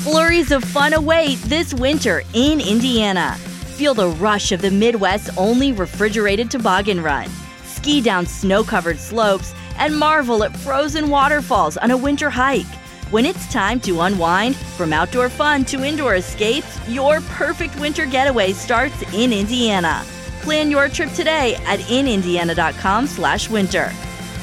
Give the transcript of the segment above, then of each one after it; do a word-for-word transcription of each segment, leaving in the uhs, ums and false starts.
Flurries of fun await this winter in Indiana. Feel the rush of the Midwest's only refrigerated toboggan run. Ski down snow-covered slopes and marvel at frozen waterfalls on a winter hike. When it's time to unwind, from outdoor fun to indoor escapes, your perfect winter getaway starts in Indiana. Plan your trip today at in indiana dot com slash winter.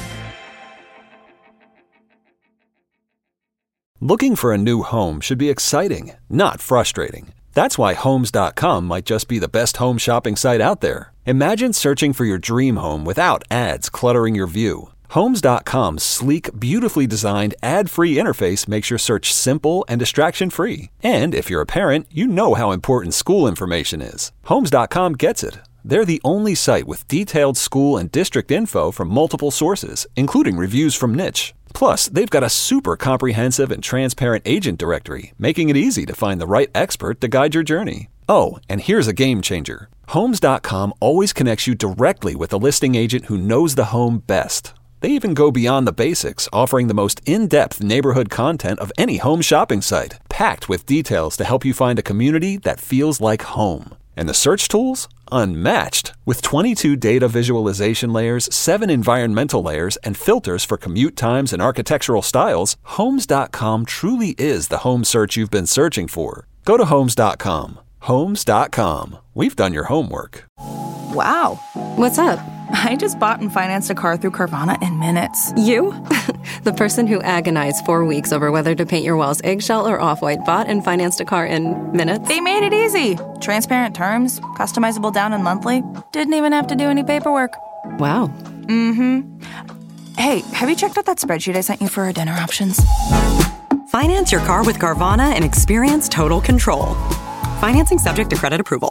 Looking for a new home should be exciting, not frustrating. That's why Homes dot com might just be the best home shopping site out there. Imagine searching for your dream home without ads cluttering your view. Homes dot com's sleek, beautifully designed, ad-free interface makes your search simple and distraction-free. And if you're a parent, you know how important school information is. Homes dot com gets it. They're the only site with detailed school and district info from multiple sources, including reviews from Niche. Plus, they've got a super comprehensive and transparent agent directory, making it easy to find the right expert to guide your journey. Oh, and here's a game changer. Homes dot com always connects you directly with a listing agent who knows the home best. They even go beyond the basics, offering the most in-depth neighborhood content of any home shopping site, packed with details to help you find a community that feels like home. And the search tools? Unmatched. With twenty-two data visualization layers, seven environmental layers, and filters for commute times and architectural styles, Homes dot com truly is the home search you've been searching for. Go to Homes dot com. Homes dot com. We've done your homework. Wow. What's up? I just bought and financed a car through Carvana in minutes. You? The person who agonized four weeks over whether to paint your walls eggshell or off-white bought and financed a car in minutes? They made it easy. Transparent terms, customizable down and monthly. Didn't even have to do any paperwork. Wow. Mm-hmm. Hey, have you checked out that spreadsheet I sent you for our dinner options? Finance your car with Carvana and experience total control. Financing subject to credit approval.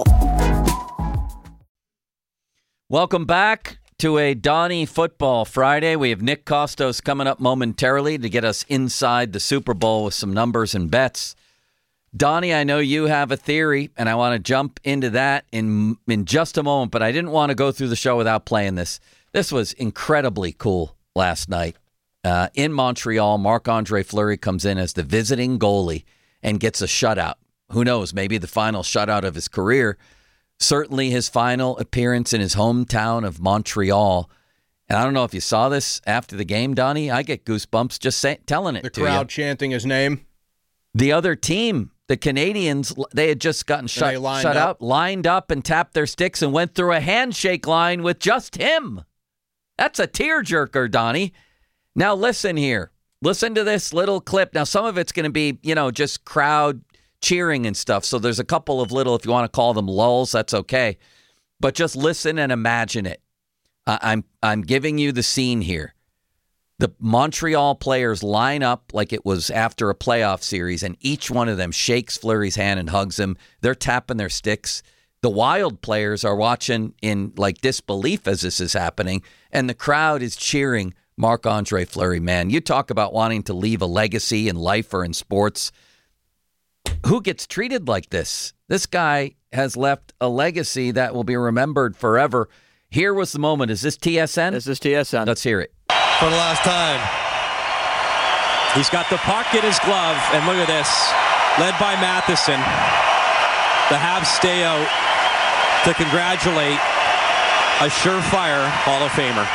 Welcome back to a Donnie Football Friday. We have Nick Kostos coming up momentarily to get us inside the Super Bowl with some numbers and bets. Donnie, I know you have a theory, and I want to jump into that in in just a moment, but I didn't want to go through the show without playing this. This was incredibly cool last night. Uh, in Montreal, Marc-Andre Fleury comes in as the visiting goalie and gets a shutout. Who knows, maybe the final shutout of his career. Certainly his final appearance in his hometown of Montreal. And I don't know if you saw this after the game, Donnie. I get goosebumps just say, telling it the to you. The crowd chanting his name. The other team, the Canadians, they had just gotten shut, shut out, lined up and tapped their sticks and went through a handshake line with just him. That's a tearjerker, Donnie. Now listen here. Listen to this little clip. Now some of it's going to be, you know, just crowd cheering and stuff. So there's a couple of little, if you want to call them lulls, that's okay. But just listen and imagine it. I- I'm I'm giving you the scene here. The Montreal players line up like it was after a playoff series, and each one of them shakes Fleury's hand and hugs him. They're tapping their sticks. The Wild players are watching in like disbelief as this is happening, and the crowd is cheering Marc-Andre Fleury. Man, you talk about wanting to leave a legacy in life or in sports. Who gets treated like this? This guy has left a legacy that will be remembered forever. Here was the moment. Is this T S N? This is T S N. Let's hear it. For the last time. He's got the puck in his glove, and look at this. Led by Matheson. The Habs stay out to congratulate a surefire Hall of Famer.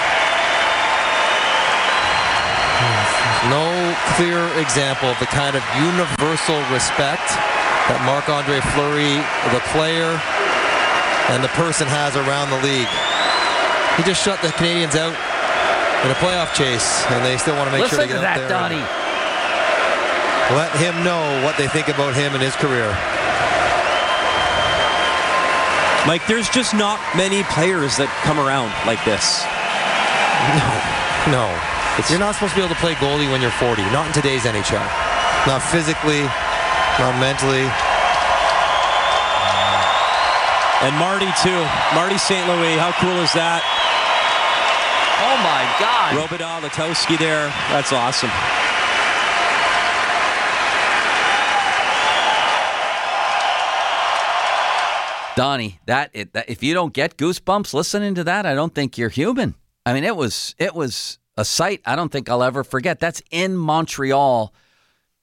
No clear example of the kind of universal respect that Marc-Andre Fleury, the player, and the person has around the league. He just shut the Canadians out in a playoff chase, and they still want to make Listen sure they get to that, out there. Donnie. Let him know what they think about him and his career. Like, there's just not many players that come around like this. No, no. It's, You're not supposed to be able to play goalie when you're forty. Not in today's N H L. Not physically, not mentally. And Marty, too. Marty Saint Louis, how cool is that? Oh, my God. Robidas, Latowski there. That's awesome. Donnie, that, it, that if you don't get goosebumps listening to that, I don't think you're human. I mean, it was it was a sight I don't think I'll ever forget. That's in Montreal.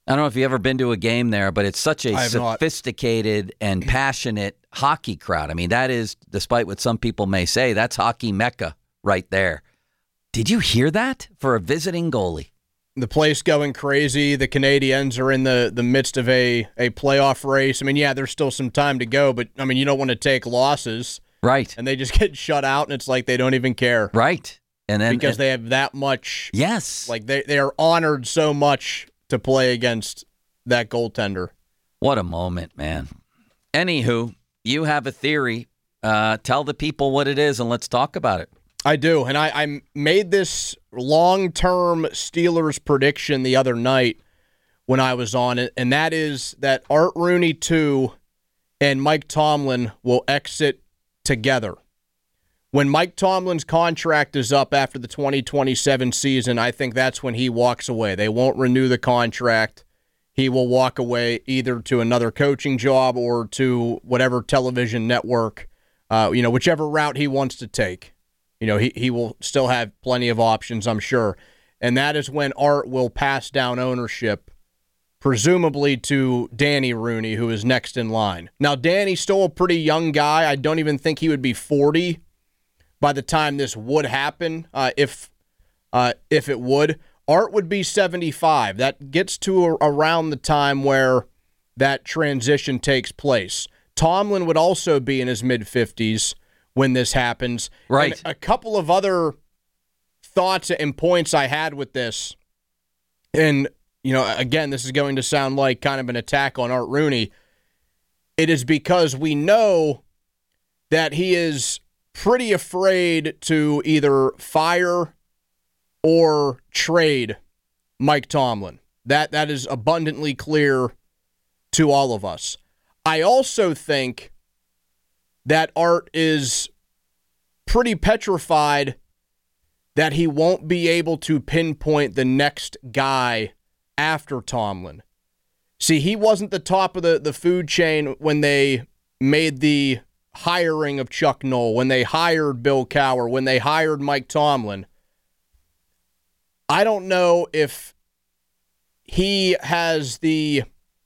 I don't know if you've ever been to a game there, but it's such a sophisticated not. and passionate hockey crowd. I mean, that is, despite what some people may say, that's hockey mecca right there. Did you hear that for a visiting goalie? The place going crazy. The Canadiens are in the, the midst of a, a playoff race. I mean, yeah, there's still some time to go, but, I mean, you don't want to take losses. Right. And they just get shut out, and it's like they don't even care. Right. And then Because and, they have that much. Yes. Like, they, they are honored so much to play against that goaltender. What a moment, man. Anywho, you have a theory. Uh, tell the people what it is, and let's talk about it. I do, and I, I made this long-term Steelers prediction the other night when I was on it, and that is that Art Rooney two and Mike Tomlin will exit together. When Mike Tomlin's contract is up after the twenty twenty-seven season, I think that's when he walks away. They won't renew the contract. He will walk away either to another coaching job or to whatever television network, uh, you know, whichever route he wants to take. You know, he, he will still have plenty of options, I'm sure. And that is when Art will pass down ownership, presumably to Danny Rooney, who is next in line. Now, Danny's still a pretty young guy. I don't even think he would be forty by the time this would happen, uh, if uh, if it would. Art would be seventy-five. That gets to a, around the time where that transition takes place. Tomlin would also be in his mid-fifties when this happens. Right. And a couple of other thoughts and points I had with this, and, you know, again, this is going to sound like kind of an attack on Art Rooney. It is because we know that he is pretty afraid to either fire or trade Mike Tomlin. That that is abundantly clear to all of us. I also think that Art is pretty petrified that he won't be able to pinpoint the next guy after Tomlin. See, he wasn't the top of the, the food chain when they made the hiring of Chuck Noll, when they hired Bill Cowher, when they hired Mike Tomlin. I don't know if he has the,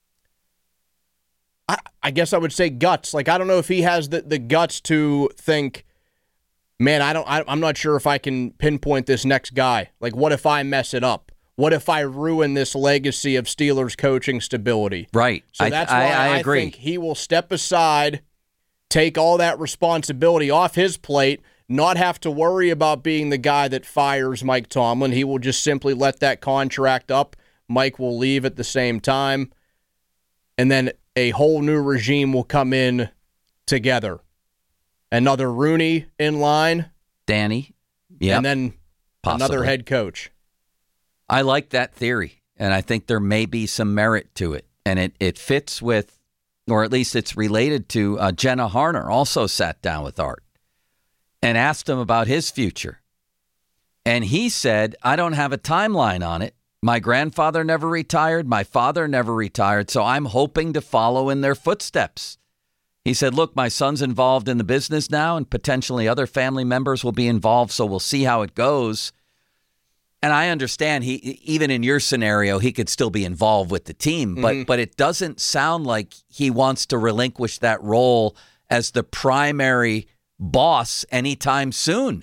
I, I guess I would say guts. Like, I don't know if he has the, the guts to think, man, I don't, I, I'm not sure if I can pinpoint this next guy. Like, what if I mess it up? What if I ruin this legacy of Steelers coaching stability? Right. So I, that's I, why I, I, agree. I think he will step aside, take all that responsibility off his plate, not have to worry about being the guy that fires Mike Tomlin. He will just simply let that contract up. Mike will leave at the same time. And then a whole new regime will come in together. Another Rooney in line. Danny. Yeah. And then Possibly. another head coach. I like that theory, and I think there may be some merit to it. And it, it fits with, or at least it's related to, uh, Jenna Harner also sat down with Art and asked him about his future. And he said, I don't have a timeline on it. My grandfather never retired. My father never retired. So I'm hoping to follow in their footsteps. He said, look, my son's involved in the business now, and potentially other family members will be involved. So we'll see how it goes. And I understand he, even in your scenario, he could still be involved with the team, but mm-hmm. but it doesn't sound like he wants to relinquish that role as the primary boss anytime soon.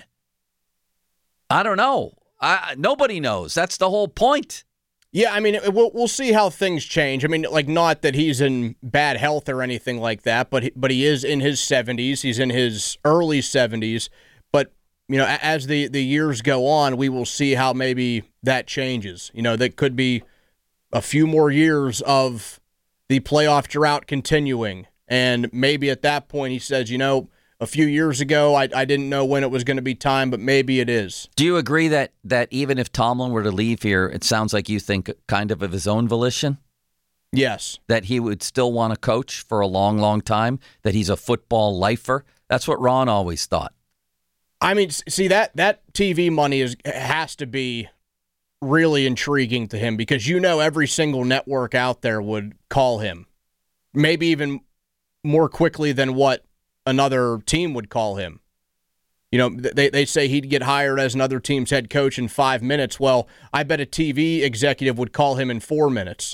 I don't know. I, nobody knows. That's the whole point. Yeah, I mean, it, we'll we'll see how things change. I mean, like, not that he's in bad health or anything like that, but he, but he is in his seventies. He's in his early seventies. But you know, as the, the years go on, we will see how maybe that changes. You know, that could be a few more years of the playoff drought continuing. And maybe at that point he says, you know, a few years ago, I, I didn't know when it was going to be time, but maybe it is. Do you agree that, that even if Tomlin were to leave here, it sounds like you think kind of of his own volition? Yes. That he would still want to coach for a long, long time? That he's a football lifer? That's what Ron always thought. I mean, see, that that T V money is has to be really intriguing to him because you know every single network out there would call him, maybe even more quickly than what another team would call him. You know, they they say he'd get hired as another team's head coach in five minutes. Well, I bet a T V executive would call him in four minutes.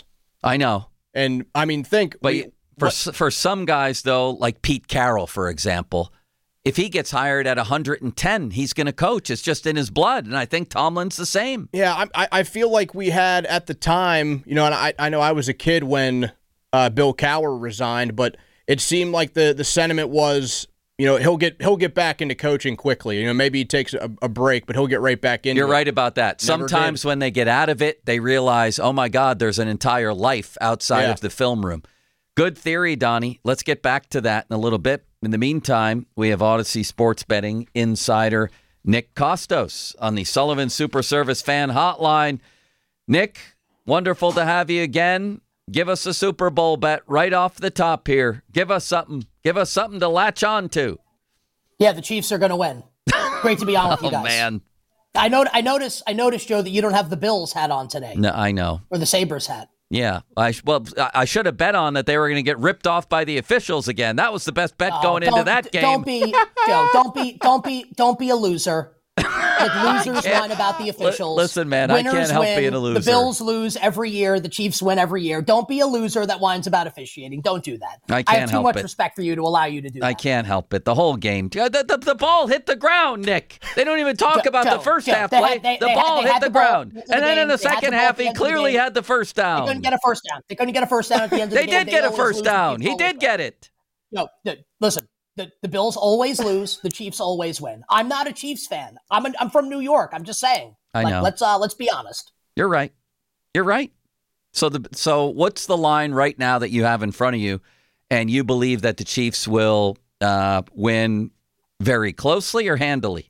I know. And, I mean, think. But we, for what, for some guys, though, like Pete Carroll, for example, if he gets hired at one hundred ten, he's going to coach. It's just in his blood. And I think Tomlin's the same. Yeah, I, I feel like we had at the time, you know, and I, I know I was a kid when uh, Bill Cowher resigned, but it seemed like the, the sentiment was, you know, he'll get he'll get back into coaching quickly. You know, maybe he takes a, a break, but he'll get right back into it. You're right about that. Never Sometimes did. when they get out of it, they realize, oh, my God, there's an entire life outside Yeah. of the film room. Good theory, Donnie. Let's get back to that in a little bit. In the meantime, we have Odyssey sports betting insider Nick Kostos on the Sullivan Super Service Fan Hotline. Nick, wonderful to have you again. Give us a Super Bowl bet right off the top here. Give us something. Give us something to latch on to. Yeah, the Chiefs are going to win. Great to be on with you guys. Oh, man. I know. I notice. I noticed, Joe, that you don't have the Bills hat on today. No, I know. Or the Sabres hat. Yeah. I well, I should have bet on that they were going to get ripped off by the officials again. That was the best bet Oh, going into don't- that game. Don't be, Joe. Don't be. Don't be. Don't be a loser. Like losers can't- whine about the officials. Li- listen, man, I Winners can't help win. being a loser. The Bills lose every year. The Chiefs win every year. Don't be a loser that whines about officiating. Don't do that. I I can't have too help much it. respect for you to allow you to do that. I can't help it. The whole game. The, the, the ball hit the ground, Nick. They don't even talk Joe, about Joe, the first Joe, half they had- play. they- the they had- ball they hit had the, the ball ground. at the And then game. in the They had the second ball half, at the he end of the clearly game. had the first They down. couldn't get a first down. They couldn't get a first down at the end of the They game. did get a always first lose. down. The He Chiefs did always get it. No, the, listen. The, the Bills always lose. The Chiefs always win. I'm not a Chiefs fan. I'm a, I'm from New York. I'm just saying. I like, know. Let's uh, let's be honest. You're right. You're right. So the so what's the line right now that you have in front of you, and you believe that the Chiefs will uh, win very closely or handily?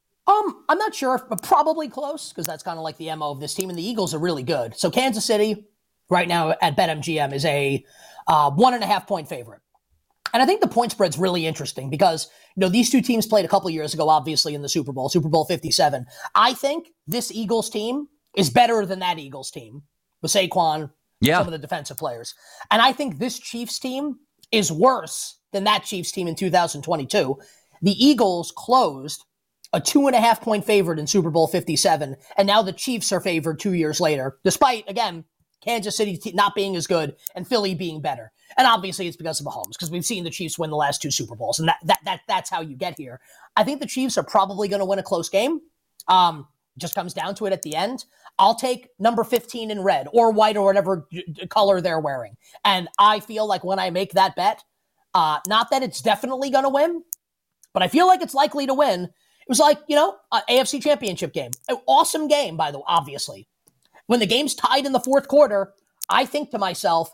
Um, I'm not sure, but probably close because that's kind of like the M O of this team. And the Eagles are really good. So Kansas City right now at BetMGM is a uh, one and a half point favorite. And I think the point spread's really interesting because, you know, these two teams played a couple years ago, obviously, in the Super Bowl, Super Bowl fifty-seven. I think this Eagles team is better than that Eagles team with Saquon, Yeah. some of the defensive players. And I think this Chiefs team is worse than that Chiefs team in two thousand twenty-two. The Eagles closed a two and a half point favorite in Super Bowl fifty-seven, and now the Chiefs are favored two years later, despite, again, Kansas City t- not being as good and Philly being better. And obviously it's because of Mahomes, because we've seen the Chiefs win the last two Super Bowls, and that that that that's how you get here. I think the Chiefs are probably going to win a close game. Um, just comes down to it at the end. I'll take number fifteen in red or white or whatever j- j- color they're wearing. And I feel like when I make that bet, uh, not that it's definitely going to win, but I feel like it's likely to win. It was like, you know, an A F C Championship game. An awesome game, by the way, obviously. When the game's tied in the fourth quarter, I think to myself,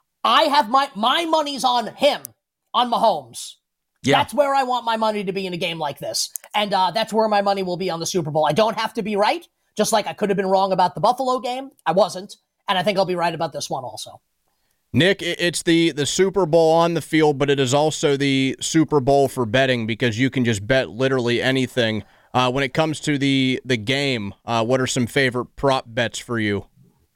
I have my my money's on him, on Mahomes. Yeah. That's where I want my money to be in a game like this. And uh, that's where my money will be on the Super Bowl. I don't have to be right, just like I could have been wrong about the Buffalo game. I wasn't. And I think I'll be right about this one also. Nick, it's the, the Super Bowl on the field, but it is also the Super Bowl for betting because you can just bet literally anything. Uh, when it comes to the, the game, uh, what are some favorite prop bets for you?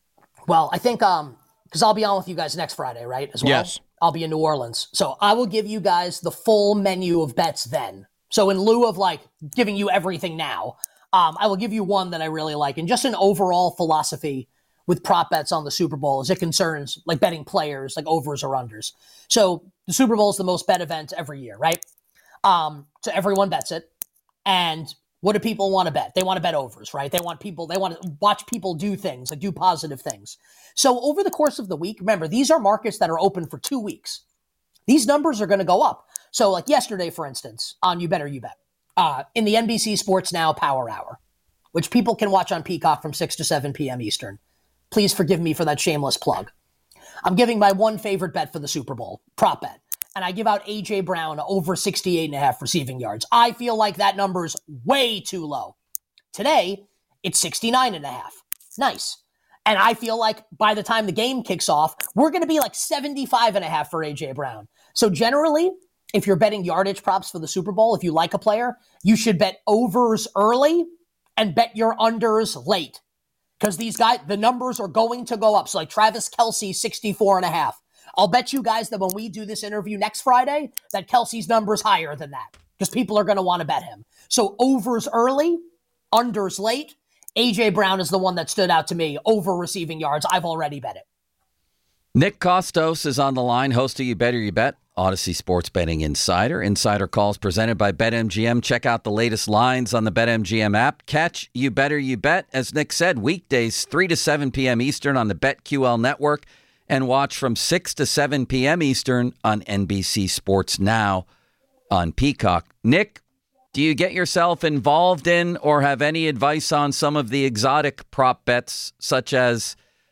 Well, I think um, because I'll be on with you guys next Friday, right, as well? Yes. I'll be in New Orleans. So I will give you guys the full menu of bets then. So in lieu of, like, giving you everything now, um, I will give you one that I really like. And just an overall philosophy with prop bets on the Super Bowl as it concerns, like, betting players, like overs or unders. So the Super Bowl is the most bet event every year, right? Um, so everyone bets it. And what do people want to bet? They want to bet overs, right? They want people, they want to watch people do things, like do positive things. So over the course of the week, remember, these are markets that are open for two weeks. These numbers are going to go up. So like yesterday, for instance, on You Better You Bet, uh, in the N B C Sports Now Power Hour, which people can watch on Peacock from six to seven p.m. Eastern. Please forgive me for that shameless plug. I'm giving my one favorite bet for the Super Bowl, prop bet. And I give out A J. Brown over sixty-eight and a half receiving yards. I feel like that number's way too low. Today, it's sixty-nine and a half. Nice. And I feel like by the time the game kicks off, we're going to be like seventy-five and a half for A J. Brown. So generally, if you're betting yardage props for the Super Bowl, if you like a player, you should bet overs early and bet your unders late. Because these guys, the numbers are going to go up. So like Travis Kelce, sixty-four and a half. I'll bet you guys that when we do this interview next Friday, that Kelce's number is higher than that because people are going to want to bet him. So overs early, unders late. A J. Brown is the one that stood out to me over receiving yards. I've already bet it. Nick Kostos is on the line, host of You Better You Bet, Odyssey Sports Betting Insider. Insider calls presented by BetMGM. Check out the latest lines on the BetMGM app. Catch You Better You Bet, as Nick said, weekdays three to seven p.m. Eastern on the BetQL network, and watch from six to seven p.m. Eastern on N B C Sports Now on Peacock. Nick, do you get yourself involved in or have any advice on some of the exotic prop bets, such as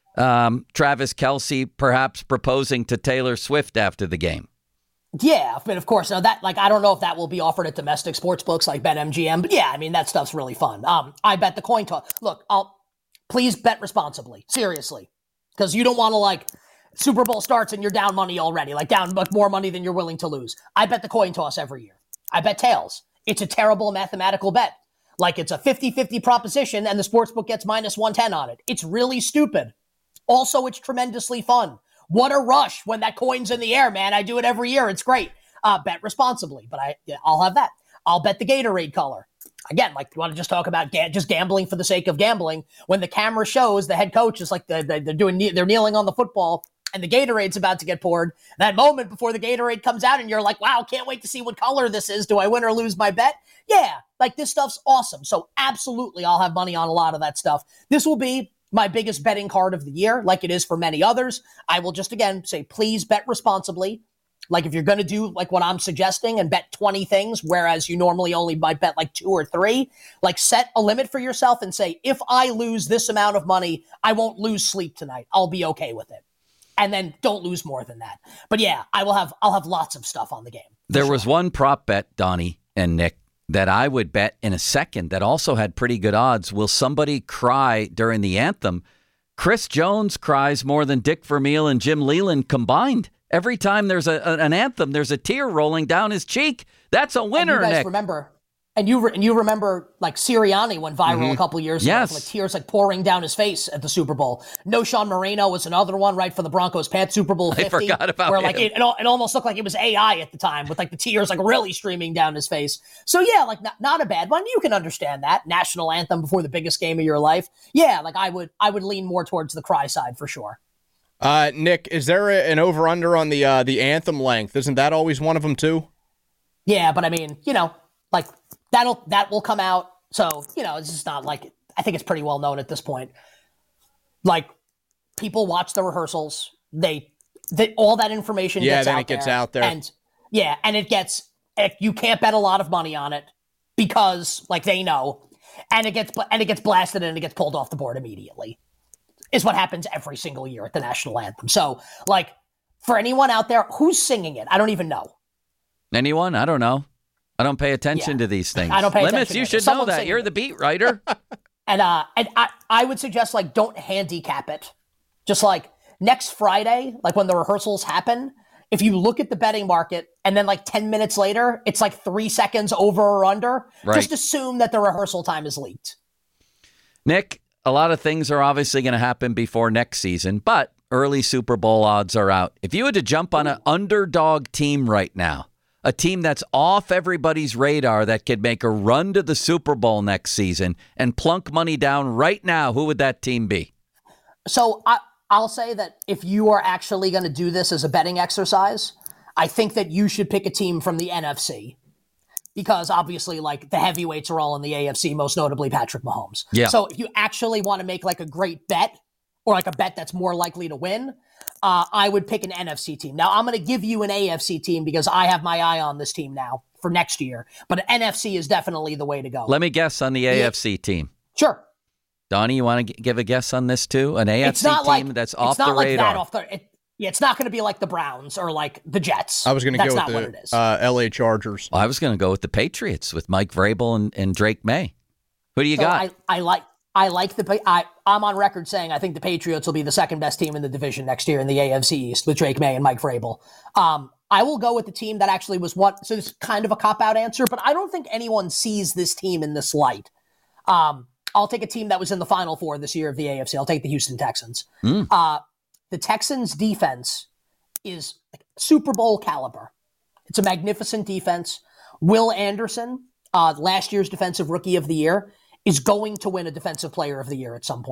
um, Travis Kelce perhaps proposing to Taylor Swift after the game? Yeah, but of course, now that, like, I don't know if that will be offered at domestic sports books like BetMGM, but yeah, I mean, that stuff's really fun. Um, I bet the coin toss. Look, I'll please bet responsibly, seriously, because you don't want to, like, Super Bowl starts and you're down money already, like down much more money than you're willing to lose. I bet the coin toss every year. I bet tails. It's a terrible mathematical bet. Like, it's a fifty-fifty proposition and the sportsbook gets minus one ten on it. It's really stupid. Also, it's tremendously fun. What a rush when that coin's in the air, man. I do it every year. It's great. Uh, bet responsibly, but I, yeah, I'll have that. I'll bet the Gatorade color. Again, like, you want to just talk about ga- just gambling for the sake of gambling. When the camera shows the head coach is like, the, the, they're doing, they're kneeling on the football and the Gatorade's about to get poured. That moment before the Gatorade comes out and you're like, wow, can't wait to see what color this is. Do I win or lose my bet? Yeah, like, this stuff's awesome. So absolutely, I'll have money on a lot of that stuff. This will be my biggest betting card of the year, like it is for many others. I will just, again, say, please bet responsibly. Like, if you're going to do like what I'm suggesting and bet twenty things, whereas you normally only might bet like two or three, like, set a limit for yourself and say, if I lose this amount of money, I won't lose sleep tonight. I'll be okay with it. And then don't lose more than that. But yeah, I will have, I'll have lots of stuff on the game. There sure. was one prop bet, Donnie and Nick, that I would bet in a second that also had pretty good odds. Will somebody cry during the anthem? Chris Jones cries more than Dick Vermeil and Jim Leland combined. Every time there's a, an anthem, there's a tear rolling down his cheek. That's a winner, and you guys Nick. Remember, and you re- and you remember, like, Sirianni went viral mm-hmm. a couple years yes. ago, with, like, tears like pouring down his face at the Super Bowl. No, Sean Moreno was another one, right, for the Broncos Pats Super Bowl fifty. I forgot about where him. like it, it, it almost looked like it was A I at the time, with like the tears like really streaming down his face. So yeah, like not, not a bad one. You can understand that national anthem before the biggest game of your life. Yeah, like I would I would lean more towards the cry side for sure. Uh, Nick, is there a, an over under on the uh, the anthem length? Isn't that always one of them too? Yeah, but I mean, you know, like that'll that will come out. So, you know, it's just not like, I think it's pretty well known at this point. Like, people watch the rehearsals. They, they all that information yeah, gets then out it gets there, out there. And yeah, and it gets, you can't bet a lot of money on it because, like, they know. And it gets and it gets blasted and it gets pulled off the board immediately. Is what happens every single year at the national anthem. So, like, for anyone out there, who's singing it? I don't even know. Anyone? I don't know. I don't pay attention yeah. to these things. I don't pay Limits, attention. You should know that. You're it. the beat writer. and uh, and I, I would suggest, like, don't handicap it. Just like next Friday, like when the rehearsals happen, if you look at the betting market and then like ten minutes later, it's like three seconds over or under, right. just assume that the rehearsal time is leaked. Nick, a lot of things are obviously going to happen before next season, but early Super Bowl odds are out. If you had to jump on an underdog team right now, a team that's off everybody's radar that could make a run to the Super Bowl next season and plunk money down right now, who would that team be? So I, I'll say that if you are actually going to do this as a betting exercise, I think that you should pick a team from the N F C. Because obviously, like, the heavyweights are all in the A F C, most notably Patrick Mahomes. Yeah. So if you actually want to make like a great bet, or like a bet that's more likely to win, uh, I would pick an N F C team. Now, I'm going to give you an A F C team because I have my eye on this team now for next year. But N F C is definitely the way to go. Let me guess on the A F C yeah. team. Sure. Donnie, you want to g- give a guess on this too? An A F C team like, that's off it's not the like radar. That off the, it, yeah, it's not going to be like the Browns or like the Jets. I was going to go not with what the it is. Uh, L A Chargers. Well, I was going to go with the Patriots with Mike Vrabel and, and Drake May. Who do you so got? I, I like I like the I I'm on record saying I think the Patriots will be the second best team in the division next year in the A F C East with Drake May and Mike Vrabel. Um, I will go with the team that actually was what. So it's kind of a cop out answer, but I don't think anyone sees this team in this light. Um, I'll take a team that was in the Final Four this year of the A F C. I'll take the Houston Texans. Mm. Uh, the Texans defense is like Super Bowl caliber. It's a magnificent defense. Will Anderson, uh, last year's Defensive Rookie of the Year, is going to win a Defensive Player of the Year at some point.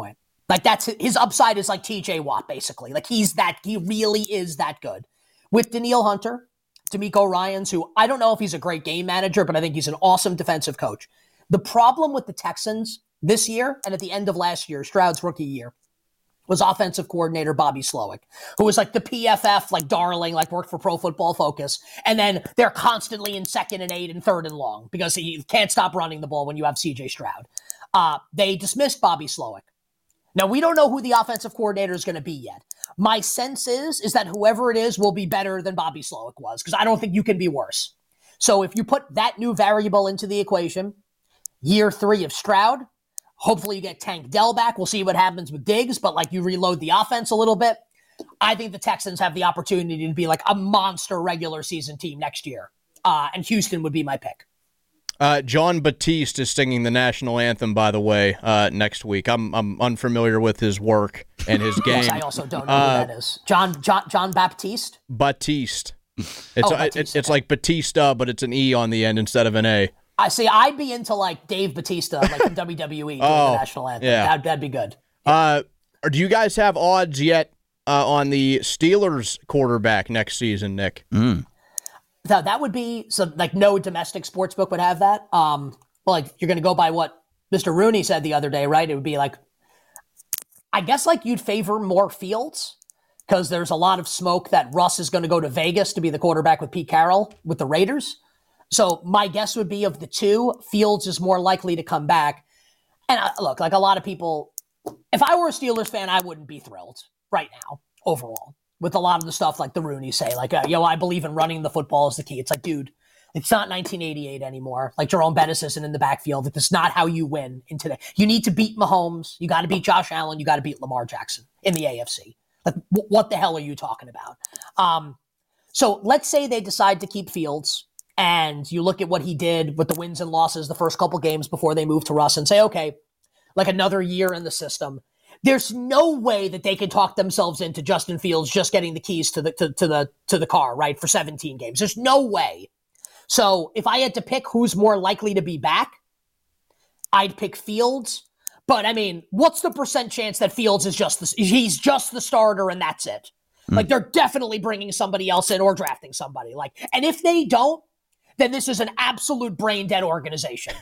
Like that's his upside is like T J Watt, basically. Like he's that, he really is that good. With Danielle Hunter, D'Amico Ryans, who I don't know if he's a great game manager, but I think he's an awesome defensive coach. The problem with the Texans this year and at the end of last year, Stroud's rookie year, was offensive coordinator Bobby Slowick, who was like the P F F, like darling, like worked for Pro Football Focus. And then they're constantly in second and eight and third and long because he can't stop running the ball when you have C J Stroud. Uh, they dismissed Bobby Slowick. Now, we don't know who the offensive coordinator is going to be yet. My sense is, is that whoever it is will be better than Bobby Slowick was, because I don't think you can be worse. So if you put that new variable into the equation, year three of Stroud, hopefully you get Tank Dell back. We'll see what happens with Diggs, but like you reload the offense a little bit. I think the Texans have the opportunity to be like a monster regular season team next year. Uh, and Houston would be my pick. Uh, John Batiste is singing the national anthem, by the way, uh, next week. I'm I'm unfamiliar with his work and his game. Yes, I also don't know uh, who that is. John John John Baptiste? Batiste. It's oh, uh, Batiste, it, it's like Batista, but it's an E on the end instead of an A. I see. I'd be into like Dave Batista, like from W W E, doing oh, the national anthem. Yeah. That'd, that'd be good. Uh, do you guys have odds yet uh, on the Steelers quarterback next season, Nick? Mm. Now, that would be some, like no domestic sports book would have that. Um, well, like you're going to go by what Mister Rooney said the other day, right? It would be like, I guess like you'd favor more Fields because there's a lot of smoke that Russ is going to go to Vegas to be the quarterback with Pete Carroll with the Raiders. So my guess would be of the two, Fields is more likely to come back. And uh, look, like a lot of people, if I were a Steelers fan, I wouldn't be thrilled right now overall. With a lot of the stuff like the Rooney say, like, uh, yo, I believe in running the football is the key. It's like, dude, it's not nineteen eighty-eight anymore. Like Jerome Bettis isn't in the backfield. That's not how you win in today. You need to beat Mahomes. You got to beat Josh Allen. You got to beat Lamar Jackson in the A F C. Like, w- what the hell are you talking about? Um, so let's say they decide to keep Fields and you look at what he did with the wins and losses the first couple games before they moved to Russ and say, okay, like another year in the system. There's no way that they can talk themselves into Justin Fields just getting the keys to the to, to the to the car, right, for seventeen games. There's no way. So if I had to pick who's more likely to be back, I'd pick Fields. But I mean, what's the percent chance that Fields is just the, he's just the starter and that's it? Mm. Like they're definitely bringing somebody else in or drafting somebody. Like, and if they don't, then this is an absolute brain dead organization.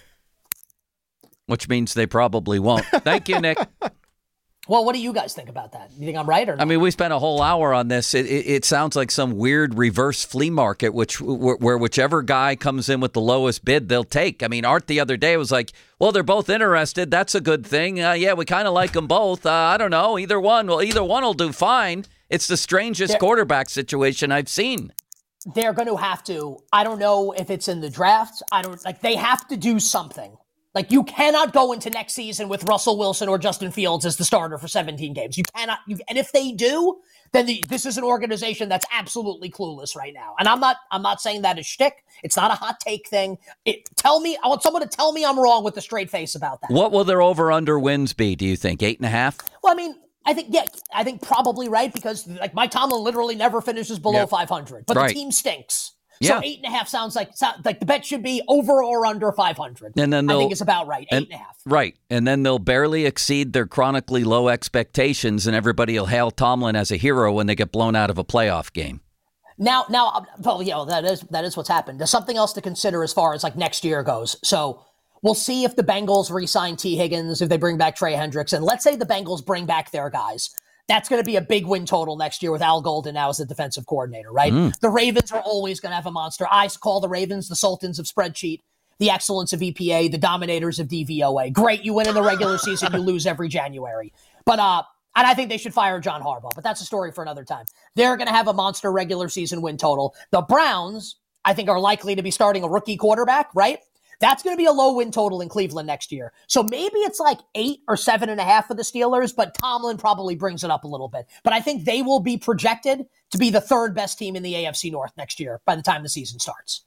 Which means they probably won't. Thank you, Nick. Well, what do you guys think about that? You think I'm right or not? I mean, we spent a whole hour on this. It, it, it sounds like some weird reverse flea market, which where whichever guy comes in with the lowest bid, they'll take. I mean, Art the other day was like, well, they're both interested. That's a good thing. Uh, yeah, we kind of like them both. Uh, I don't know. Either one. Well, either one will do fine. It's the strangest they're, quarterback situation I've seen. They're going to have to. I don't know if it's in the draft. I don't like. They have to do something. Like, you cannot go into next season with Russell Wilson or Justin Fields as the starter for seventeen games. You cannot. You, and if they do, then the, this is an organization that's absolutely clueless right now. And I'm not I'm not saying that as shtick. It's not a hot take thing. It, tell me, I want someone to tell me I'm wrong with a straight face about that. What will their over-under wins be, do you think? Eight and a half? Well, I mean, I think, yeah, I think probably right because, like, Mike Tomlin literally never finishes below yep. five hundred. But right. the team stinks. So yeah. eight and a half sounds like sound, like the bet should be over or under five hundred. And then I think it's about right, eight and, and a half. Right, and then they'll barely exceed their chronically low expectations, and everybody will hail Tomlin as a hero when they get blown out of a playoff game. Now, now, well, yeah, that is that is what's happened. There's something else to consider as far as like next year goes. So we'll see if the Bengals re-sign T. Higgins, if they bring back Trey Hendricks, and let's say the Bengals bring back their guys. That's going to be a big win total next year with Al Golden now as the defensive coordinator, right? Mm. The Ravens are always going to have a monster. I call the Ravens the sultans of spreadsheet, the excellence of E P A, the dominators of D V O A. Great, you win in the regular season, you lose every January. But uh, and I think they should fire John Harbaugh, but that's a story for another time. They're going to have a monster regular season win total. The Browns, I think, are likely to be starting a rookie quarterback, right? That's going to be a low win total in Cleveland next year. So maybe it's like eight or seven and a half for the Steelers, but Tomlin probably brings it up a little bit. But I think they will be projected to be the third best team in the A F C North next year by the time the season starts.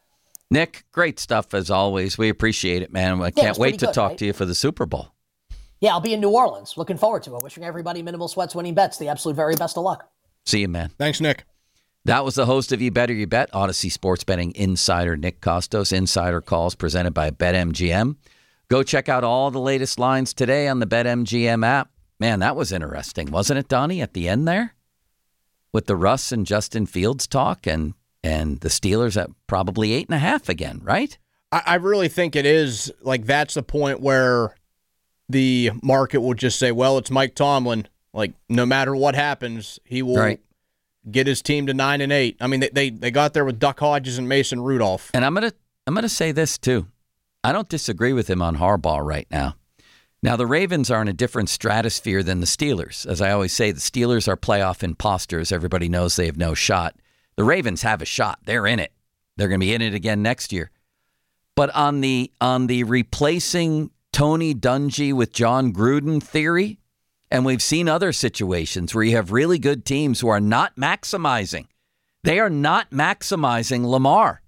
Nick, great stuff as always. We appreciate it, man. I yeah, can't wait to good, talk right? to you for the Super Bowl. Yeah, I'll be in New Orleans. Looking forward to it. Wishing everybody minimal sweats winning bets the absolute very best of luck. See you, man. Thanks, Nick. That was the host of You Better You Bet, Odyssey Sports Betting Insider Nick Kostos. Insider Calls presented by BetMGM. Go check out all the latest lines today on the BetMGM app. Man, that was interesting, wasn't it, Donnie, at the end there? With the Russ and Justin Fields talk and, and the Steelers at probably eight and a half again, right? I, I really think it is. Like, that's the point where the market will just say, well, it's Mike Tomlin. Like, no matter what happens, he will right. get his team to nine and eight. I mean, they, they, they got there with Duck Hodges and Mason Rudolph. And I'm going to I'm gonna say this, too. I don't disagree with him on Harbaugh right now. Now, the Ravens are in a different stratosphere than the Steelers. As I always say, the Steelers are playoff imposters. Everybody knows they have no shot. The Ravens have a shot. They're in it. They're going to be in it again next year. But on the on the replacing Tony Dungy with John Gruden theory, and we've seen other situations where you have really good teams who are not maximizing. They are not maximizing Lamar.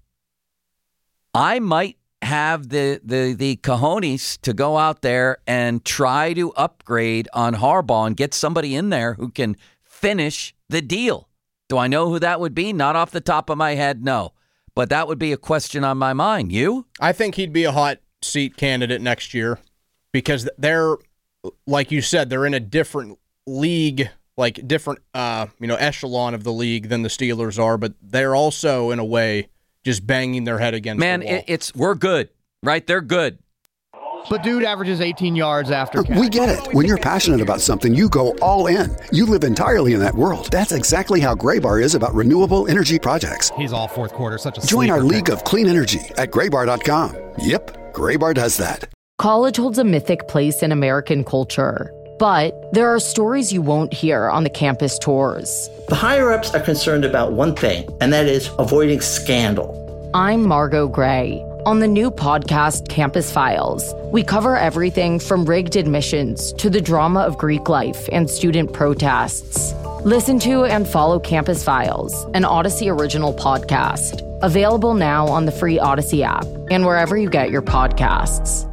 I might have the, the, the cojones to go out there and try to upgrade on Harbaugh and get somebody in there who can finish the deal. Do I know who that would be? Not off the top of my head, no. But that would be a question on my mind. You? I think he'd be a hot seat candidate next year because they're, like you said, they're in a different league, like different uh, you know, echelon of the league than the Steelers are, but they're also, in a way, just banging their head against Man, the wall. Man, it's we're good, right? They're good. But dude averages eighteen yards after catch. We get it. When you're passionate about something, you go all in. You live entirely in that world. That's exactly how Graybar is about renewable energy projects. He's all fourth quarter, such a Join our pick. league of clean energy at graybar dot com. Yep, Graybar does that. College holds a mythic place in American culture. But there are stories you won't hear on the campus tours. The higher-ups are concerned about one thing, and that is avoiding scandal. I'm Margot Gray. On the new podcast, Campus Files, we cover everything from rigged admissions to the drama of Greek life and student protests. Listen to and follow Campus Files, an Odyssey original podcast. Available now on the free Odyssey app and wherever you get your podcasts.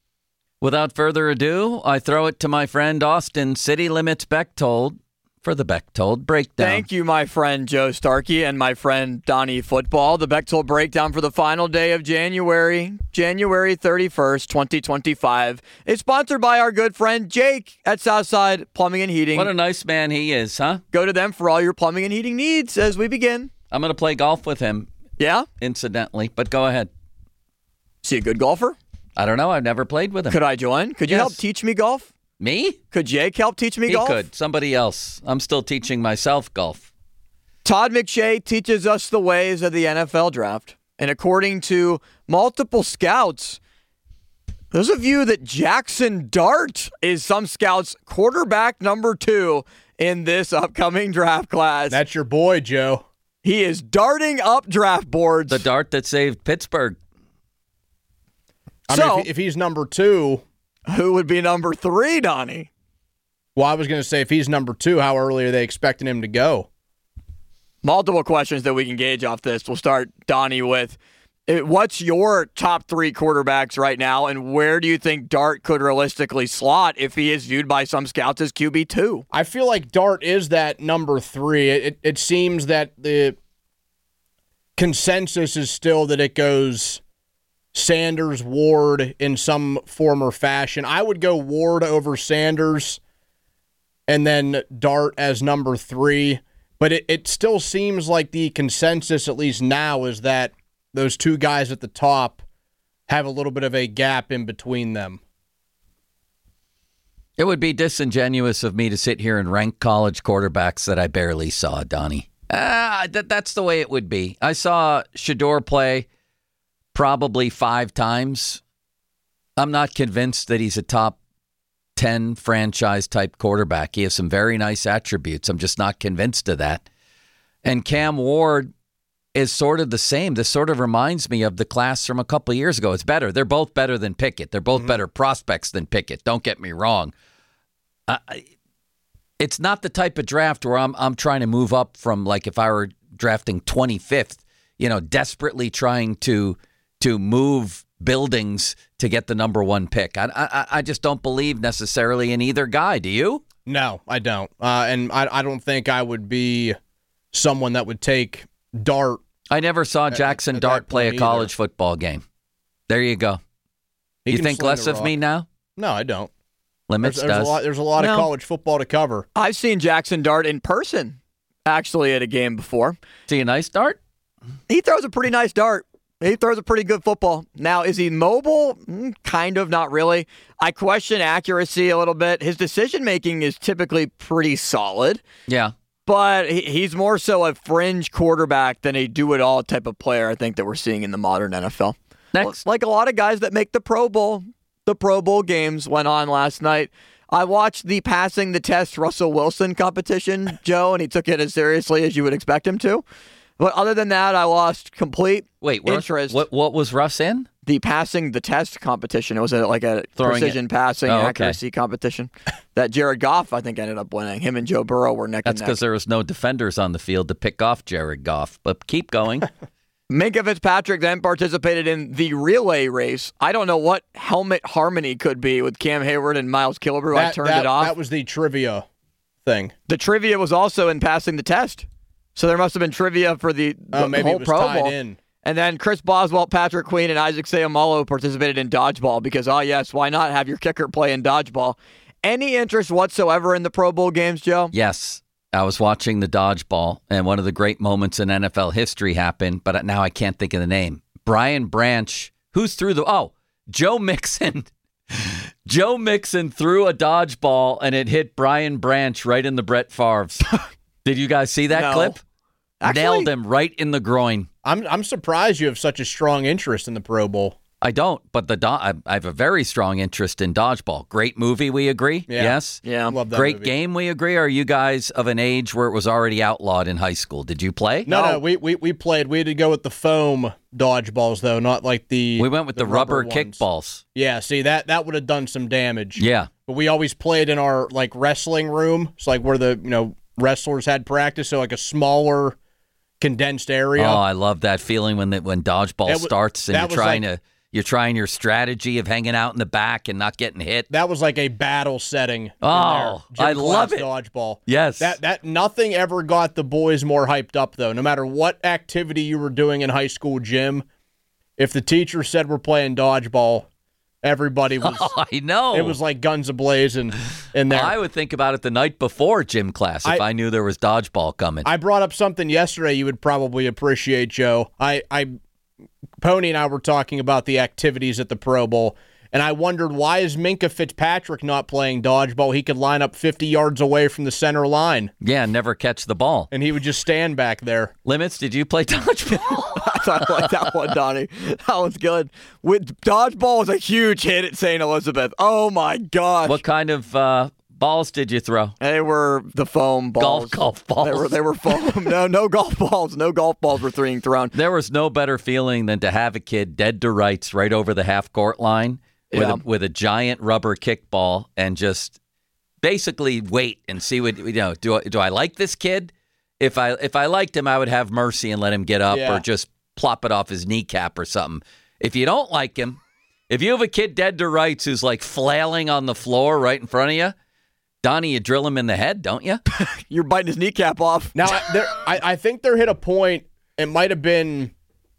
Without further ado, I throw it to my friend Austin City Limits Bechtold for the Bechtold Breakdown. Thank you, my friend Joe Starkey and my friend Donnie Football. The Bechtold Breakdown for the final day of January, January thirty-first, twenty twenty-five, is sponsored by our good friend Jake at Southside Plumbing and Heating. What a nice man he is, huh? Go to them for all your plumbing and heating needs as we begin. I'm going to play golf with him. Yeah? Incidentally, but go ahead. Is he a good golfer? I don't know. I've never played with him. Could I join? Could you yes. help teach me golf? Me? Could Jake help teach me he golf? He could. Somebody else. I'm still teaching myself golf. Todd McShay teaches us the ways of the N F L draft. And according to multiple scouts, there's a view that Jackson Dart is some scouts' quarterback number two in this upcoming draft class. That's your boy, Joe. He is darting up draft boards. The dart that saved Pittsburgh. I so, mean, if, if he's number two, who would be number three, Donnie? Well, I was going to say, if he's number two, how early are they expecting him to go? Multiple questions that we can gauge off this. We'll start, Donnie, with what's your top three quarterbacks right now, and where do you think Dart could realistically slot if he is viewed by some scouts as Q B two? I feel like Dart is that number three. It, it seems that the consensus is still that it goes Sanders, Ward in some form or fashion. I would go Ward over Sanders and then Dart as number three. But it, it still seems like the consensus, at least now, is that those two guys at the top have a little bit of a gap in between them. It would be disingenuous of me to sit here and rank college quarterbacks that I barely saw, Donnie. Ah, that, that's the way it would be. I saw Shedeur play probably five times. I'm not convinced that he's a top ten franchise-type quarterback. He has some very nice attributes. I'm just not convinced of that. And Cam Ward is sort of the same. This sort of reminds me of the class from a couple of years ago. It's better. They're both better than Pickett. They're both mm-hmm. better prospects than Pickett. Don't get me wrong. Uh, it's not the type of draft where I'm I'm trying to move up from, like, if I were drafting twenty-fifth, you know, desperately trying to to move buildings to get the number one pick. I, I I just don't believe necessarily in either guy. Do you? No, I don't. Uh, and I I don't think I would be someone that would take Dart. I never saw Jackson at, at Dart play a college either. football game. There you go. He you think less of me now? No, I don't. Limits there's, there's does. A lot, there's a lot No. of college football to cover. I've seen Jackson Dart in person, actually, at a game before. See a nice dart? He throws a pretty nice dart. He throws a pretty good football. Now, is he mobile? Mm, kind of, not really. I question accuracy a little bit. His decision-making is typically pretty solid. Yeah. But he, he's more so a fringe quarterback than a do-it-all type of player, I think, that we're seeing in the modern N F L. Next. Like a lot of guys that make the Pro Bowl. The Pro Bowl games went on last night. I watched the passing the test Russell Wilson competition, Joe, and he took it as seriously as you would expect him to. But other than that, I lost complete Wait, interest. What what was Russ in? The passing the test competition. It was a, like a Throwing precision it. passing Oh, okay. accuracy competition that Jared Goff, I think, ended up winning. Him and Joe Burrow were neck That's and neck. because there was no defenders on the field to pick off Jared Goff. But keep going. Minka Fitzpatrick then participated in the relay race. I don't know what helmet harmony could be with Cam Hayward and Miles Killebrew. I That- turned that- it off. That was the trivia thing. The trivia was also in passing the test. So there must have been trivia for the, the Oh, maybe whole it was Pro tied Bowl. in. And then Chris Boswell, Patrick Queen, and Isaac Seumalo participated in dodgeball because, oh, yes, why not have your kicker play in dodgeball? Any interest whatsoever in the Pro Bowl games, Joe? Yes. I was watching the dodgeball, and one of the great moments in N F L history happened, but now I can't think of the name. Brian Branch, who's through the... Oh, Joe Mixon. Joe Mixon threw a dodgeball, and it hit Brian Branch right in the Brett Favre's. Did you guys see that No. clip? Actually- Nailed him right in the groin. I'm I'm surprised you have such a strong interest in the Pro Bowl. I don't, but the do- I I have a very strong interest in dodgeball. Great movie, we agree? Yeah. Yes? Yeah. Love that Great movie. game, we agree? Or are you guys of an age where it was already outlawed in high school? Did you play? No, no, we, we we played. We had to go with the foam dodgeballs though, not like the. We went with the, rubber, ones. kickballs. Yeah, see that that would have done some damage. Yeah. But we always played in our like wrestling room. It's like where the you know wrestlers had practice, so like a smaller, condensed area. Oh, I love that feeling when the, when dodgeball That wa- starts and that you're was trying like- to you're trying your strategy of hanging out in the back and not getting hit. That was like a battle setting. in Oh, there. Gym I love class it. Dodgeball. Yes. That that nothing ever got the boys more hyped up though. No matter what activity you were doing in high school gym, if the teacher said we're playing dodgeball, everybody was. Oh, I know. It was like guns a-blazing in there. I would think about it the night before gym class if I, I- knew there was dodgeball coming. I brought up something yesterday you would probably appreciate, Joe. I, I, Pony and I were talking about the activities at the Pro Bowl, and I wondered why is Minka Fitzpatrick not playing dodgeball? He could line up fifty yards away from the center line, yeah, never catch the ball. and he would just stand back there. Limits, did you play dodgeball? I like that one, Donnie. That one's good. With dodgeball was a huge hit at Saint Elizabeth. Oh my gosh! What kind of uh, balls did you throw? They were the foam balls. Golf golf balls. They were they were foam. no, no golf balls. No golf balls were being thrown. There was no better feeling than to have a kid dead to rights right over the half court line with, Yeah. a, with a giant rubber kickball and just basically wait and see what you know. Do I, do I like this kid? If I if I liked him, I would have mercy and let him get up Yeah. or just plop it off his kneecap or something. If you don't like him, if you have a kid dead to rights who's like flailing on the floor right in front of you, Donnie, you drill him in the head, don't you? You're biting his kneecap off. Now, I, there, I, I think there hit a point, it might have been,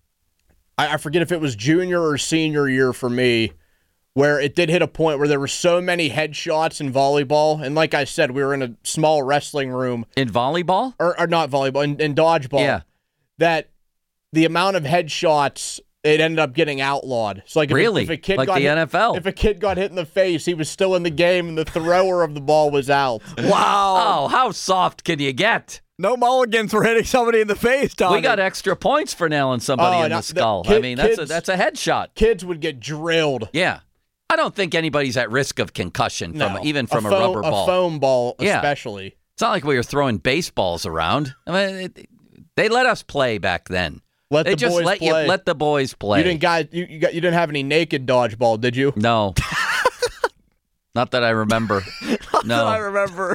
I, I forget if it was junior or senior year for me, where it did hit a point where there were so many headshots in volleyball. And like I said, we were in a small wrestling room. In volleyball? Or, or not volleyball, in, in dodgeball. Yeah. That the amount of headshots, it ended up getting outlawed. So like if, Really? a, if a kid Like got the hit, N F L? If a kid got hit in the face, he was still in the game and the thrower of the ball was out. Wow. Oh, how soft can you get? No mulligans for hitting somebody in the face, Donnie. We got extra points for nailing somebody Oh, in no, the the skull. I kid- mean, that's a, kids- that's a headshot. Kids would get drilled. Yeah. I don't think anybody's at risk of concussion from No. even from a, foam, rubber ball. A foam ball, Yeah. especially. It's not like we were throwing baseballs around. I mean, it, they let us play back then. Let they the just boys let play. you let the boys play. You didn't guys, you, you got you didn't have any naked dodgeball, did you? No. Not that I remember. No. I remember.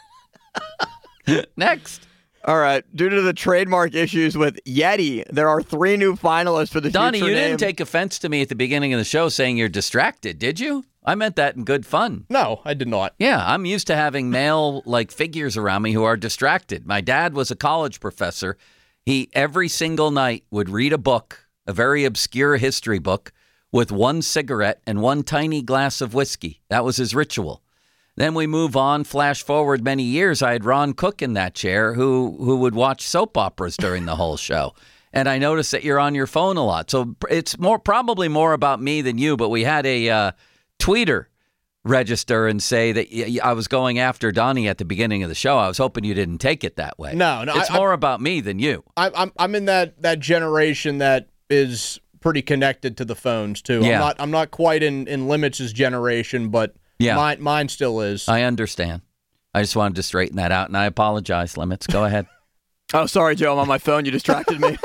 Next. All right. Due to the trademark issues with Yeti, there are three new finalists for the Donnie, future you name. didn't take offense to me at the beginning of the show saying you're distracted, did you? I meant that in good fun. No, I did not. Yeah, I'm used to having male like figures around me who are distracted. My dad was a college professor. He every single night would read a book, a very obscure history book, with one cigarette and one tiny glass of whiskey. That was his ritual. Then we move on, flash forward many years. I had Ron Cook in that chair who who would watch soap operas during the whole show. And I noticed that you're on your phone a lot. So it's more probably more about me than you, but we had a uh, tweeter register and say that I was going after Donnie at the beginning of the show. I was hoping you didn't take it that way. No, no. It's I, more I, about me than you. I, I'm I'm in that, that generation that is pretty connected to the phones, too. Yeah. I'm not I'm not quite in, in Limits' generation, but yeah. mine, mine still is. I understand. I just wanted to straighten that out, and I apologize, Limits. Go ahead. Oh, sorry, Joe. I'm on my phone. You distracted me.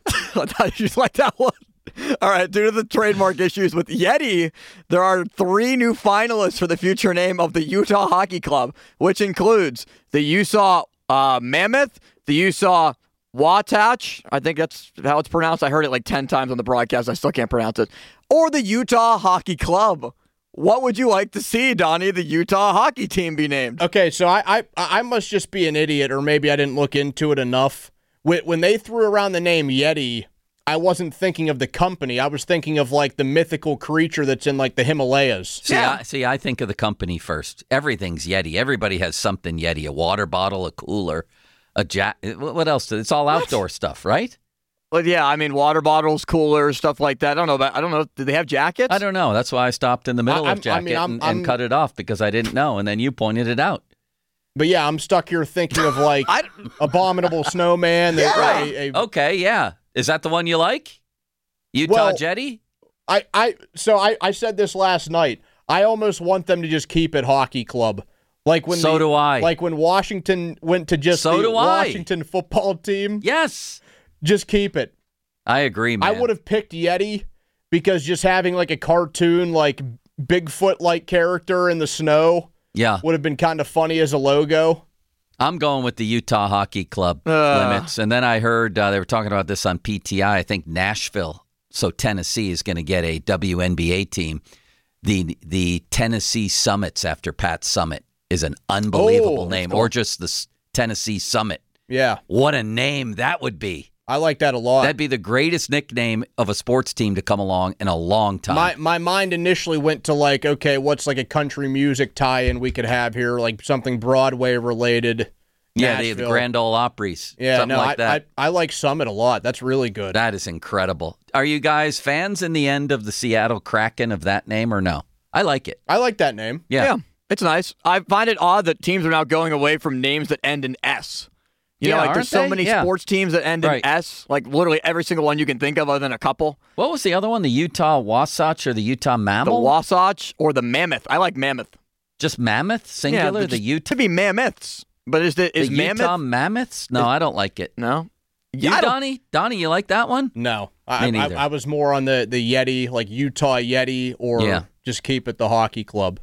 I thought you just liked that one. All right. Due to the trademark issues with Yeti, there are three new finalists for the future name of the Utah Hockey Club, which includes the Utah uh, Mammoth, the Utah Wasatch. I think that's how it's pronounced. I heard it like ten times on the broadcast. I still can't pronounce it. Or the Utah Hockey Club. What would you like to see, Donnie, the Utah hockey team be named? Okay, so I, I I must just be an idiot, or maybe I didn't look into it enough. When they threw around the name Yeti, I wasn't thinking of the company. I was thinking of like the mythical creature that's in like the Himalayas. See, yeah. I, see, I think of the company first. Everything's Yeti. Everybody has something Yeti, a water bottle, a cooler, a jack. What else? It's all outdoor what? stuff, right? Well, yeah, I mean, water bottles, coolers, stuff like that. I don't know about. I don't know. Do they have jackets? I don't know. That's why I stopped in the middle I, of jacket I mean, I'm, and, I'm, and cut it off because I didn't know, and then you pointed it out. But yeah, I'm stuck here thinking of like Abominable Snowman. Yeah. Right. A, a, okay, yeah. Is that the one you like? Utah well, Jetty? I, I so I, I said this last night. I almost want them to just keep it Hockey Club. Like when so the, do I. Like when Washington went to just so the do Washington I. football team. Yes. Just keep it. I agree, man. I would have picked Yeti because just having like a cartoon, like Bigfoot-like character in the snow yeah. would have been kind of funny as a logo. I'm going with the Utah Hockey Club uh. Limits. And then I heard uh, they were talking about this on P T I. I think Nashville, so Tennessee is going to get a W N B A team. The the Tennessee Summits after Pat Summit is an unbelievable oh, name, cool. or just the Tennessee Summit. Yeah. What a name that would be. I like that a lot. That'd be the greatest nickname of a sports team to come along in a long time. My my mind initially went to like, okay, what's like a country music tie-in we could have here, like something Broadway related. Yeah, the, the Grand Ole Opry's. Yeah, something no, like I, that. I, I like Summit a lot. That's really good. That is incredible. Are you guys fans in the end of the Seattle Kraken of that name or no? I like it. I like that name. Yeah. yeah, it's nice. I find it odd that teams are now going away from names that end in S. You yeah, know, like there's so they? many yeah. sports teams that end right. in S, like literally every single one you can think of other than a couple. What was the other one? The Utah Wasatch or the Utah Mammal? The Wasatch or the Mammoth. I like Mammoth. Just Mammoth? Singular? Yeah, the Utah? To be Mammoths. But is the, is the Mammoth? Utah Mammoths? No, is, I don't like it. No? You, yeah, Donnie? Donnie, you like that one? No. I, Me neither. I, I was more on the, the Yeti, like Utah Yeti, or yeah. just keep it the Hockey Club.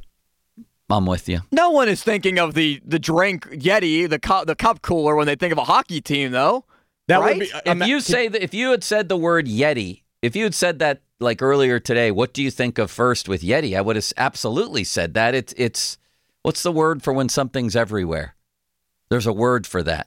I'm with you. No one is thinking of the, the drink Yeti, the cup, the cup cooler, when they think of a hockey team, though. That right? would be, if um, you say that, if you had said the word Yeti, if you had said that like earlier today, what do you think of first with Yeti? I would have absolutely said that. It's it's what's the word for when something's everywhere? There's a word for that.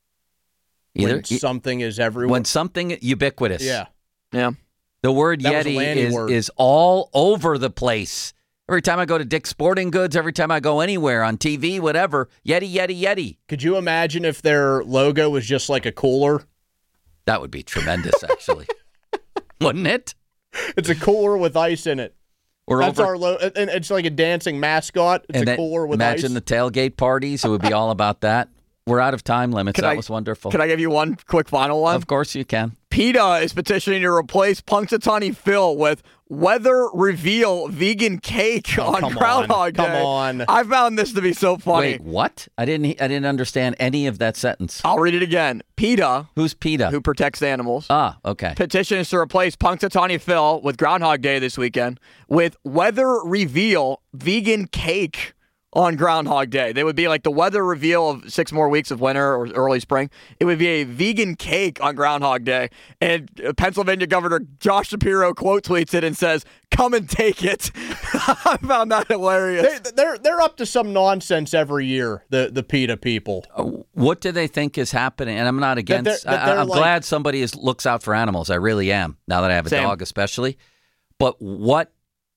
Either when something is everywhere. When something ubiquitous. Yeah, yeah. The word that Yeti is word. is all over the place. Every time I go to Dick's Sporting Goods, every time I go anywhere on T V, whatever, Yeti, Yeti, Yeti. Could you imagine if their logo was just like a cooler? That would be tremendous, actually. Wouldn't it? It's a cooler with ice in it. We're That's over... our logo. And it's like a dancing mascot. It's and a cooler with imagine ice. Imagine the tailgate parties. It would be all about that. We're out of time limits. Can that I, was wonderful. Can I give you one quick final one? Of course you can. PETA is petitioning to replace Punxsutawney Phil with weather reveal vegan cake oh, on Groundhog Day. Come on. I found this to be so funny. Wait, what? I didn't I didn't understand any of that sentence. I'll read it again. PETA. Who's PETA? Who protects animals. Ah, okay. Petition is to replace Punxsutawney Phil with Groundhog Day this weekend with weather reveal vegan cake on Groundhog Day. They would be like the weather reveal of six more weeks of winter or early spring. It would be a vegan cake on Groundhog Day. And Pennsylvania Governor Josh Shapiro quote tweets it and says, "Come and take it." I found that hilarious. They, they're they're up to some nonsense every year, the, the PETA people. Uh, what do they think is happening? And I'm not against, that they're, that they're I, I'm like, glad somebody is, looks out for animals. I really am, now that I have a Same. dog especially. But what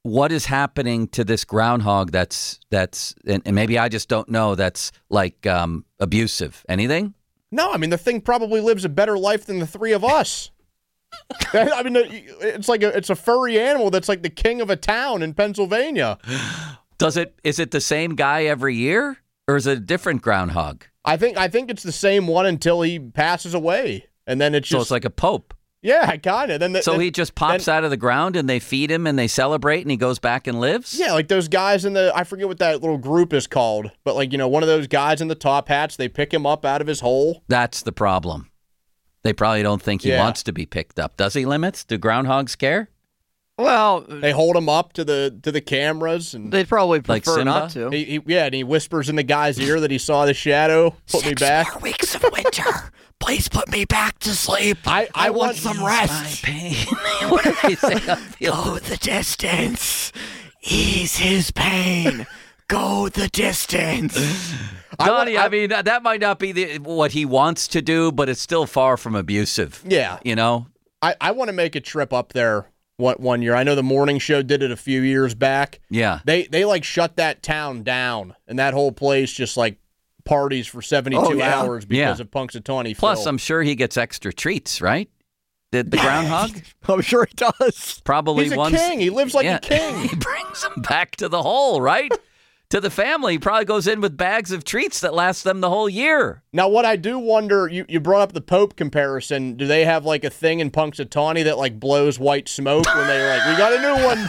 what is happening to this groundhog that's, that's and, and maybe I just don't know, that's like um, abusive? Anything? No, I mean, the thing probably lives a better life than the three of us. I mean, it's like a, it's a furry animal that's like the king of a town in Pennsylvania. Does it? Is it the same guy every year, or is it a different groundhog? I think I think it's the same one until he passes away, and then it's just so it's like a pope. Yeah, kind of. Then the, so then, he just pops then, out of the ground, and they feed him, and they celebrate, and he goes back and lives. Yeah, like those guys in the I forget what that little group is called, but like you know, one of those guys in the top hats, they pick him up out of his hole. That's the problem. They probably don't think he Yeah. wants to be picked up. Does he, Limits? Do groundhogs care? Well, they hold him up to the to the cameras, and they'd probably Like prefer Simba? not to. he, he, yeah, and he whispers in the guy's ear that he saw the shadow. Put me back. Four weeks of winter. Please put me back to sleep. I, I, want some rest. Pain. What did he say? I feel Go the distance. Ease his pain. Go the distance. Donnie, I, I mean, that, that might not be the, what he wants to do, but it's still far from abusive. Yeah. You know? I, I want to make a trip up there one, one year. I know the morning show did it a few years back. Yeah. They they like shut that town down, and that whole place just like parties for seventy-two Oh, yeah. hours because Yeah. of Punxsutawney Plus, Phil. I'm sure he gets extra treats, right? The, the groundhog? I'm sure he does. Probably He's a once. king. He lives like Yeah. a king. He brings them back to the hole, right? To the family. He probably goes in with bags of treats that last them the whole year. Now, what I do wonder, you, you brought up the Pope comparison. Do they have like a thing in Punxsutawney that like blows white smoke when they're like, we got a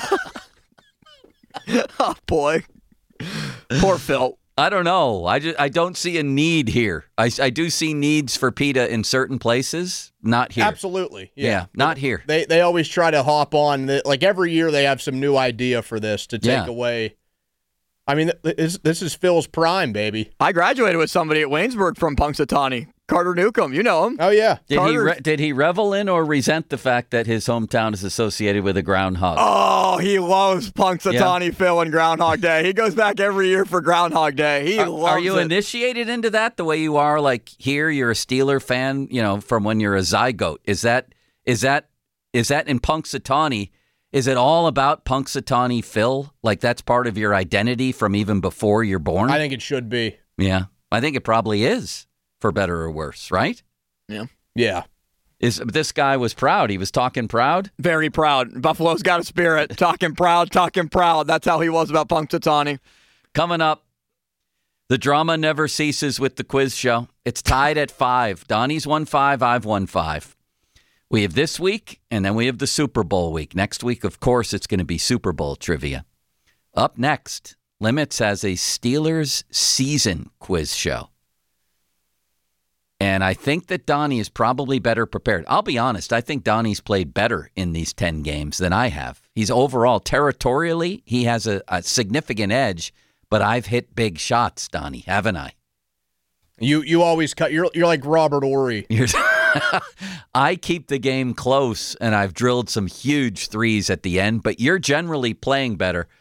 new one? Oh, boy. Poor Phil. I don't know. I, just, I don't see a need here. I, I do see needs for PETA in certain places, not here. Absolutely. Yeah, Yeah. not here. They they always try to hop on. The, like every year they have some new idea for this to take Yeah. away. I mean, this, this is Phil's prime, baby. I graduated with somebody at Waynesburg from Punxsutawney. Carter Newcomb. You know him. Oh, yeah. Did he, Carter's- re- did he revel in or resent the fact that his hometown is associated with a groundhog? Oh, he loves Punxsutawney Phil and Groundhog Day. He goes back every year for Groundhog Day. He Are, loves are you it. initiated into that the way you are? Like here, you're a Steeler fan, you know, from when you're a zygote. Is that is that is that in Punxsutawney? Is it all about Punxsutawney Phil? Like that's part of your identity from even before you're born? I think it should be. Yeah, I think it probably is, for better or worse, right? Yeah. Yeah. Is this guy was proud? He was talking proud. Very proud. Buffalo's got a spirit. Talking proud, talking proud. That's how he was about Punxsutawney. Coming up, the drama never ceases with the quiz show. It's tied at five. Donnie's won five. I've won five. We have this week, and then we have the Super Bowl week. Next week, of course, it's going to be Super Bowl trivia. Up next, Limits has a Steelers season quiz show. And I think that Donnie is probably better prepared. I'll be honest, I think Donnie's played better in these ten games than I have. He's overall, territorially, he has a, a significant edge, but I've hit big shots, Donnie, haven't I? You you always cut. You're you're like Robert Ory. You're I keep the game close, and I've drilled some huge threes at the end, but you're generally playing better.